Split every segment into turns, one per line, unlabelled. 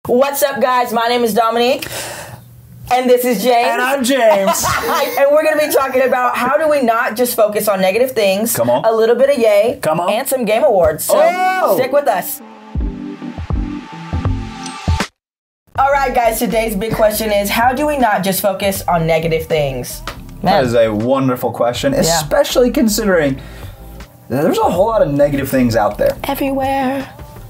What's up, guys? My name is Dominique. And this is James.
And I'm James.
And we're going to be talking about how do we not just focus on negative things.
Come on.
A little bit of yay.
Come on.
And some game awards. So stick with us. All right, guys. Today's big question is, how do we not just focus on negative things?
That is a wonderful question, especially considering there's a whole lot of negative things out there.
Everywhere.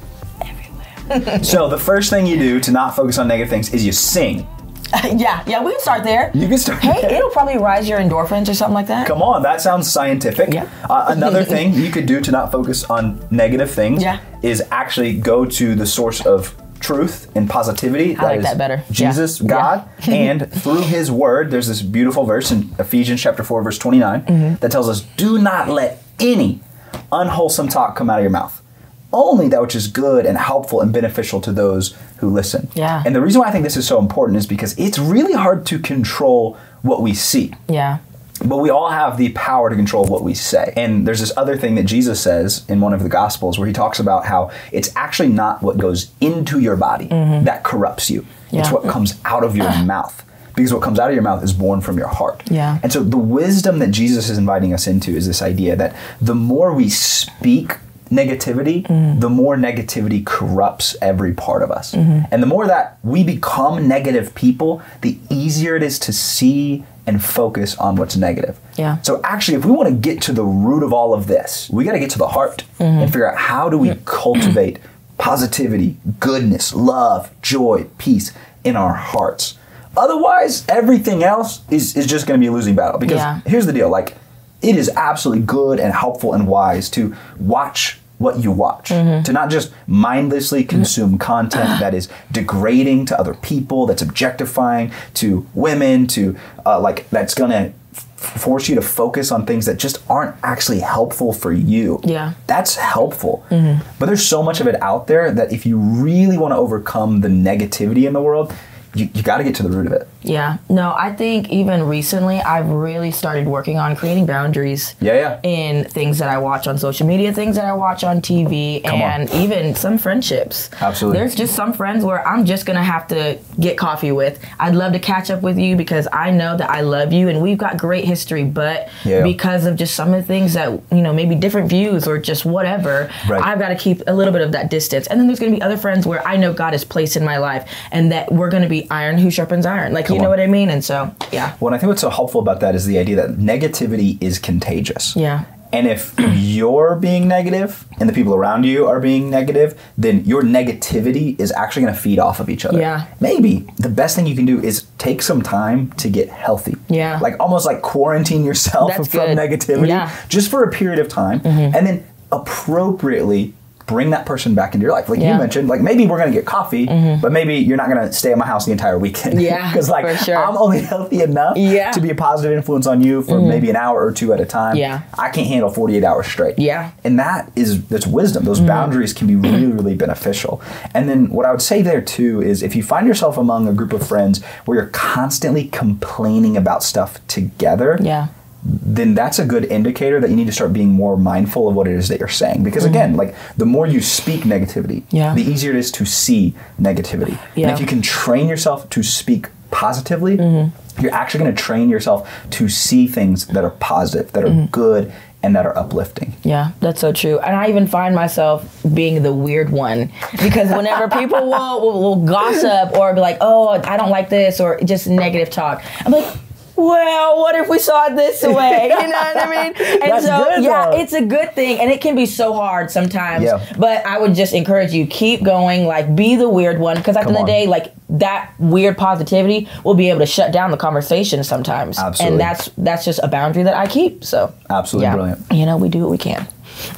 So the first thing you do to not focus on negative things is you sing.
Yeah, we can start there.
You can start
Hey,
there.
it'll probably rise your endorphins or something like that.
Come on, that sounds scientific.
Yeah.
Another thing you could do to not focus on negative things is actually go to the source of truth and positivity.
I like that better.
Jesus,
Yeah.
God, and through His Word, there's this beautiful verse in Ephesians chapter 4, verse 29 that tells us, do not let any unwholesome talk come out of your mouth. Only that which is good and helpful and beneficial to those who listen.
Yeah.
And the reason why I think this is so important is because it's really hard to control what we see.
Yeah.
But we all have the power to control what we say. And there's this other thing that Jesus says in one of the Gospels where he talks about how it's actually not what goes into your body that corrupts you. It's what comes out of your mouth. Because what comes out of your mouth is born from your heart.
Yeah.
And so the wisdom that Jesus is inviting us into is this idea that the more we speak negativity, the more negativity corrupts every part of us. And the more that we become negative people, the easier it is to see and focus on what's negative.
Yeah.
So actually, if we want to get to the root of all of this, we got to get to the heart and figure out how do we cultivate positivity, goodness, love, joy, peace in our hearts. Otherwise, everything else is just going to be a losing battle. Because here's the deal, it is absolutely good and helpful and wise to watch what you watch, to not just mindlessly consume content that is degrading to other people, that's objectifying to women, to that's going to force you to focus on things that just aren't actually helpful for you.
Yeah.
That's helpful. But there's so much of it out there that if you really want to overcome the negativity in the world, you got to get to the root of it.
Yeah. No, I think even recently I've really started working on creating boundaries in things that I watch on social media, things that I watch on TV, and even some friendships.
Absolutely.
There's just some friends where I'm just going to have to get coffee with. I'd love to catch up with you because I know that I love you and we've got great history, but because of just some of the things that, maybe different views or just whatever, I've got to keep a little bit of that distance. And then there's going to be other friends where I know God has placed in my life and that we're going to be iron who sharpens iron. You know what I mean? And so,
Well, I think what's so helpful about that is the idea that negativity is contagious.
Yeah.
And if you're being negative and the people around you are being negative, then your negativity is actually going to feed off of each other.
Yeah.
Maybe the best thing you can do is take some time to get healthy.
Yeah.
Almost like quarantine yourself from negativity just for a period of time and then appropriately bring that person back into your life. You mentioned, maybe we're going to get coffee, but maybe you're not going to stay at my house the entire weekend.
Yeah,
because
for sure.
I'm only healthy enough to be a positive influence on you for maybe an hour or two at a time.
Yeah.
I can't handle 48 hours straight.
Yeah.
And that's wisdom. Those boundaries can be really, really beneficial. And then what I would say there too is if you find yourself among a group of friends where you're constantly complaining about stuff together, then that's a good indicator that you need to start being more mindful of what it is that you're saying. Because again, the more you speak negativity, the easier it is to see negativity. And if you can train yourself to speak positively, you're actually going to train yourself to see things that are positive, that are good, and that are uplifting.
Yeah, that's so true. And I even find myself being the weird one because whenever people will gossip or be like, oh, I don't like this, or just negative talk, I'm like, well, what if we saw it this way? You know what I mean? And
That's
so,
good, though.
it's a good thing. And it can be so hard sometimes.
Yeah.
But I would just encourage you, keep going, be the weird one. Because at the end of the day, that weird positivity will be able to shut down the conversation sometimes.
Absolutely.
And that's just a boundary that I keep. So
absolutely brilliant.
We do what we can.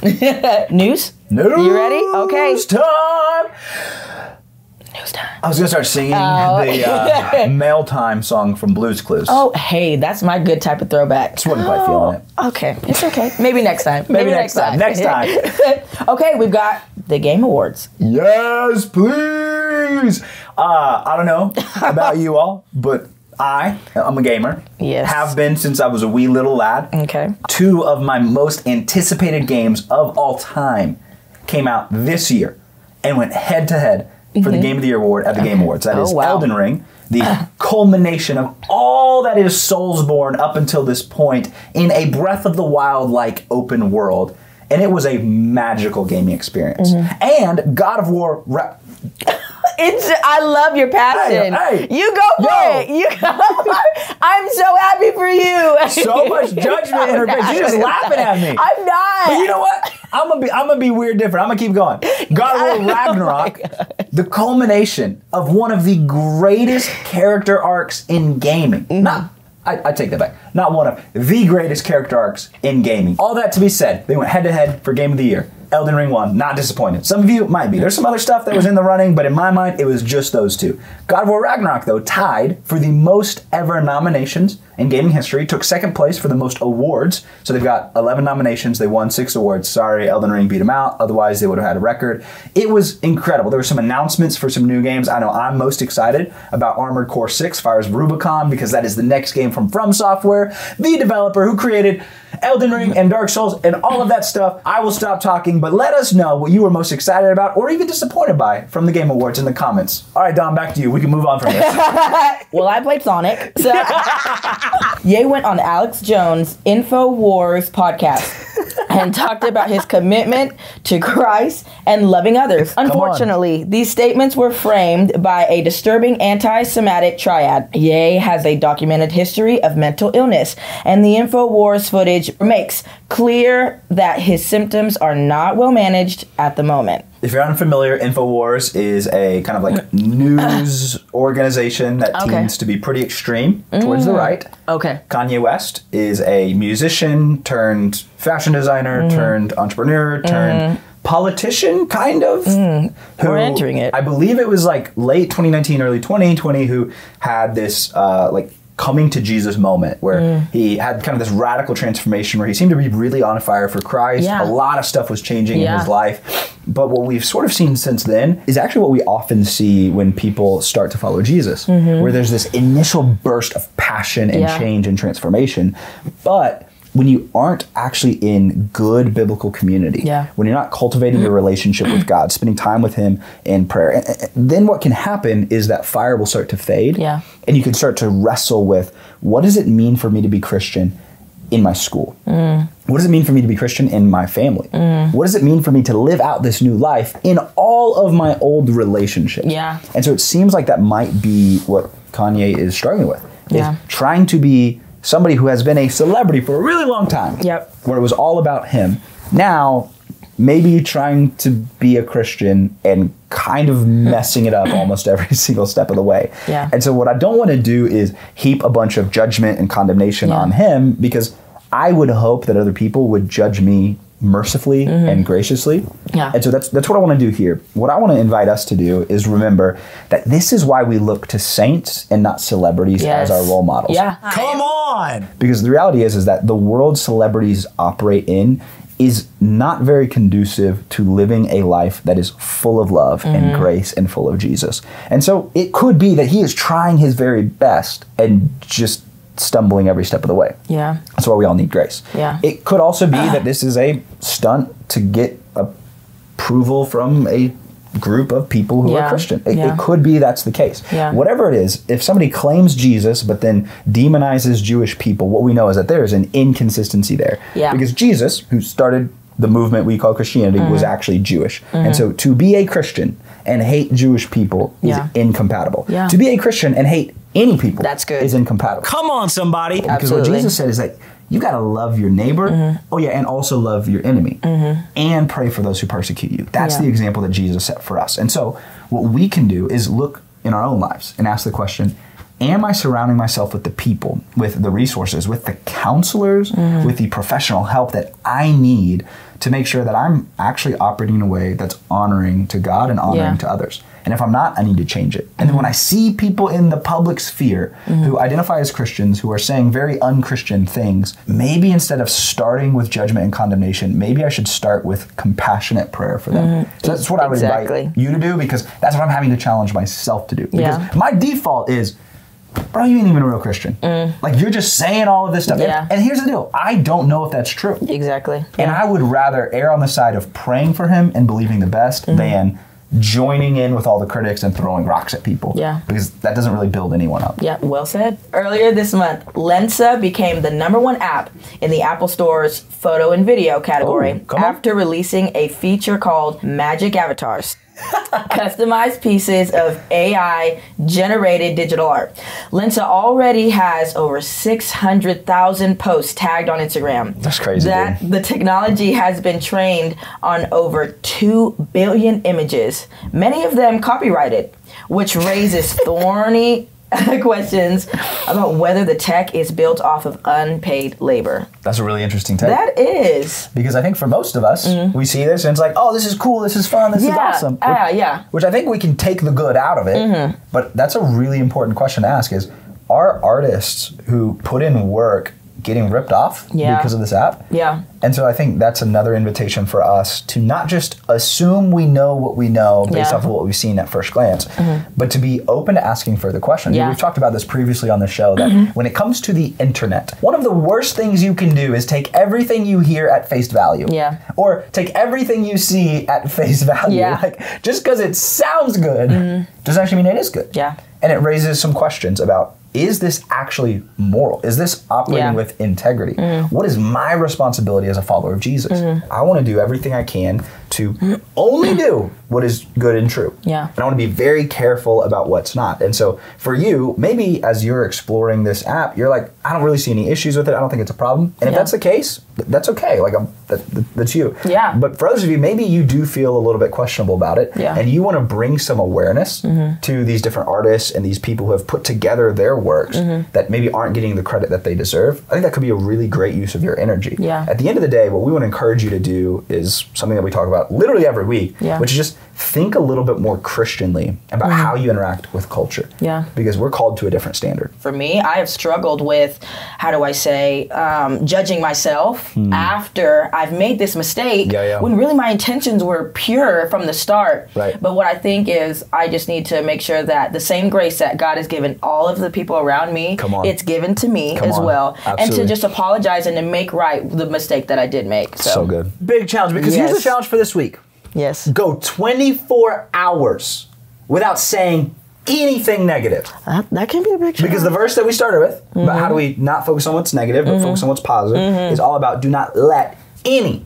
News?
News.
You ready? Okay.
News time.
News time.
I was going to start singing the Mail Time song from Blue's Clues.
Oh, hey, that's my good type of throwback.
Just wasn't quite feeling it.
Okay, it's okay. Maybe next time.
Maybe next time. Next time.
Okay, we've got the Game Awards.
Yes, please. I don't know about you all, but I'm a gamer.
Yes.
Have been since I was a wee little lad.
Okay.
2 of my most anticipated games of all time came out this year and went head to head for the Game of the Year award at the Game Awards. That is Elden Ring, the culmination of all that is Soulsborne up until this point in a Breath of the Wild-like open world. And it was a magical gaming experience. And God of War...
I love your passion.
Hey,
you go for it. I'm so happy for you.
So much judgment in her face. She's just laughing at me.
I'm not.
But you know what? I'm gonna be weird different. I'm gonna keep going. God of War Ragnarok, the culmination of one of the greatest character arcs in gaming. I take that back. Not one of the greatest character arcs in gaming. All that to be said, they went head to head for Game of the Year. Elden Ring won. Not disappointed. Some of you might be. There's some other stuff that was in the running, but in my mind, it was just those two. God of War Ragnarok, though, tied for the most ever nominations in gaming history, took second place for the most awards. So they've got 11 nominations. They won 6 awards. Sorry, Elden Ring beat them out. Otherwise, they would have had a record. It was incredible. There were some announcements for some new games. I know I'm most excited about Armored Core 6, Fires of Rubicon, because that is the next game from From Software, the developer who created Elden Ring and Dark Souls and all of that stuff. I will stop talking, but let us know what you were most excited about or even disappointed by from the Game Awards in the comments. All right, Dom, back to you. We can move on from this.
Well, I played Sonic. So Ye went on Alex Jones' InfoWars podcast and talked about his commitment to Christ and loving others. Unfortunately, these statements were framed by a disturbing anti-Semitic triad. Ye has a documented history of mental illness, and the InfoWars footage makes clear that his symptoms are not well managed at the moment.
If you're unfamiliar, InfoWars is a kind of like news organization that tends to be pretty extreme towards the right.
Okay.
Kanye West is a musician turned fashion designer turned entrepreneur turned politician, kind of.
We're entering it.
I believe it was like late 2019, early 2020, who had this like coming to Jesus moment where he had kind of this radical transformation where he seemed to be really on fire for Christ. A lot of stuff was changing in his life. But what we've sort of seen since then is actually what we often see when people start to follow Jesus, where there's this initial burst of passion and change and transformation. But when you aren't actually in good biblical community, when you're not cultivating your relationship with God, spending time with Him in prayer, then what can happen is that fire will start to fade, and you can start to wrestle with, what does it mean for me to be Christian in my school? What does it mean for me to be Christian in my family? What does it mean for me to live out this new life in all of my old relationships? And so it seems like that might be what Kanye is struggling with, is trying to be somebody who has been a celebrity for a really long time, where it was all about him. Now, maybe trying to be a Christian and kind of messing it up almost every single step of the way. And so what I don't want to do is heap a bunch of judgment and condemnation on him, because I would hope that other people would judge me mercifully and graciously. And so that's what I want to do here. What I want to invite us to do is remember that this is why we look to saints and not celebrities as our role models.
Come on!
Because the reality is that the world celebrities operate in is not very conducive to living a life that is full of love and grace and full of Jesus. And so it could be that he is trying his very best and just stumbling every step of the way. That's why we all need grace. It could also be that this is a stunt to get approval from a group of people who are Christian. It could be that's the case. Whatever it is, if somebody claims Jesus but then demonizes Jewish people, what we know is that there is an inconsistency there. Because Jesus, who started the movement we call Christianity, was actually Jewish. And so to be a Christian and hate Jewish people is incompatible. To be a Christian and hate any people is incompatible.
Come on, somebody.
Because what Jesus said is that you got to love your neighbor, and also love your enemy, and pray for those who persecute you. That's the example that Jesus set for us. And so what we can do is look in our own lives and ask the question, am I surrounding myself with the people, with the resources, with the counselors, with the professional help that I need to make sure that I'm actually operating in a way that's honoring to God and honoring to others? And if I'm not, I need to change it. And then when I see people in the public sphere who identify as Christians, who are saying very un-Christian things, maybe instead of starting with judgment and condemnation, maybe I should start with compassionate prayer for them. So that's what I would invite you to do, because that's what I'm having to challenge myself to do. Because my default is, bro, you ain't even a real Christian. Like, you're just saying all of this stuff. And here's the deal. I don't know if that's true. And I would rather err on the side of praying for him and believing the best than joining in with all the critics and throwing rocks at people.
Yeah.
Because that doesn't really build anyone up.
Yeah, well said. Earlier this month, Lensa became the #1 app in the Apple Store's photo and video category after releasing a feature called Magic Avatars. Customized pieces of AI-generated digital art. Lensa already has over 600,000 posts tagged on Instagram.
That's crazy, dude.
The technology has been trained on over 2 billion images, many of them copyrighted, which raises thorny questions about whether the tech is built off of unpaid labor.
That's a really interesting take.
That is.
Because I think for most of us, we see this and it's like, oh, this is cool, this is fun, this is awesome. Which I think we can take the good out of it. But that's a really important question to ask is, are artists who put in work getting ripped off because of this app?
Yeah.
And so I think that's another invitation for us to not just assume we know what we know based off of what we've seen at first glance, but to be open to asking further questions. We've talked about this previously on the show that when it comes to the internet, one of the worst things you can do is take everything you hear at face value.
Yeah.
Or take everything you see at face value.
Yeah.
Like, just because it sounds good doesn't actually mean it is good.
Yeah.
And it raises some questions about, is this actually moral? Is this operating with integrity? What is my responsibility as a follower of Jesus? I want to do everything I can to only do what is good and true.
Yeah.
And I want to be very careful about what's not. And so for you, maybe as you're exploring this app, you're like, I don't really see any issues with it. I don't think it's a problem. And if that's the case, that's okay. Like, that's you.
Yeah.
But for others of you, maybe you do feel a little bit questionable about it.
Yeah.
And you want to bring some awareness to these different artists and these people who have put together their works that maybe aren't getting the credit that they deserve. I think that could be a really great use of your energy.
Yeah.
At the end of the day, what we want to encourage you to do is something that we talk about literally every week, which is just think a little bit more Christianly about how you interact with culture.
Yeah.
Because we're called to a different standard.
For me, I have struggled with, how do I say, judging myself after I've made this mistake when really my intentions were pure from the start.
Right.
But what I think is I just need to make sure that the same grace that God has given all of the people around me, it's given to me as well.
Absolutely.
And to just apologize and to make right the mistake that I did make.
So good.
Big challenge, because here's the challenge for this week.
Yes.
Go 24 hours without saying anything negative.
That can be a big challenge.
Because the verse that we started with, about how do we not focus on what's negative, but focus on what's positive, is all about do not let any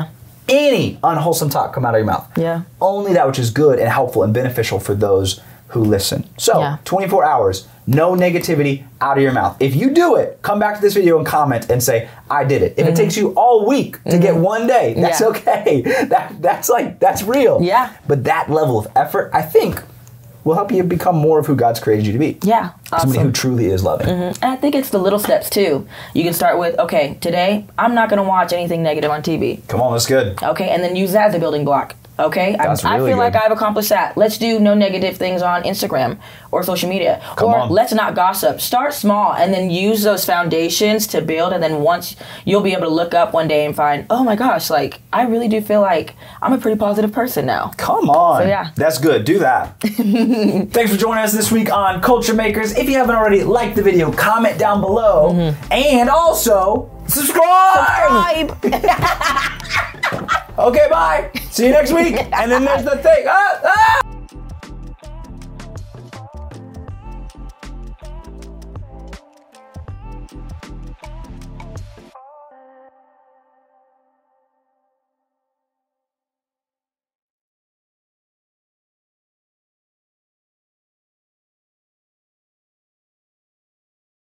unwholesome talk come out of your mouth.
Yeah.
Only that which is good and helpful and beneficial for those who listen. So, 24 hours, no negativity out of your mouth. If you do it, come back to this video and comment and say, I did it. If it takes you all week to get one day, that's okay. That's real.
Yeah.
But that level of effort, I think, will help you become more of who God's created you to be.
Yeah. Awesome.
Somebody who truly is loving.
And I think it's the little steps too. You can start with, okay, today I'm not going to watch anything negative on TV.
Come on, that's good.
Okay, and then use that as a building block. Okay, I feel like I've accomplished that. Let's do no negative things on Instagram or social media. Let's not gossip. Start small and then use those foundations to build. And then once you'll be able to look up one day and find, oh my gosh, like I really do feel like I'm a pretty positive person now.
Come on.
So yeah.
That's good. Do that.
Thanks for joining us this week on Culture Makers. If you haven't already, like the video, comment down below, and also subscribe! Okay, bye. See you next week. And then there's the thing.